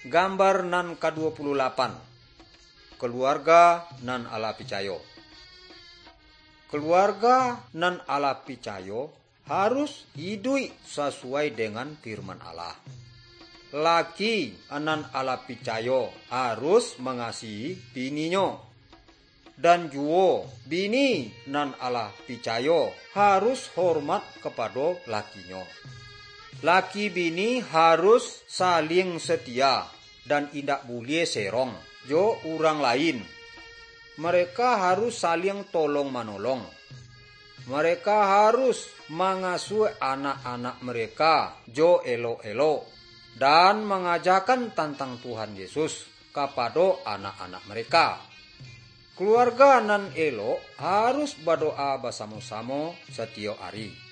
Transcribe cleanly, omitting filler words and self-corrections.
Gambar nan ke-28. Keluarga nan ala picayo. Keluarga nan ala picayo harus hidup sesuai dengan firman Allah. Laki nan ala picayo harus mengasihi bininya. Dan juga bini nan ala picayo harus hormat kepada lakinya. Laki bini harus saling setia dan tidak boleh serong jo orang lain. Mereka harus saling tolong-menolong. Mereka harus mengasuh anak-anak mereka jo elo-elo dan mengajarkan tentang Tuhan Yesus kepada anak-anak mereka. Keluarga nan elo harus berdoa bersama-sama setiap hari.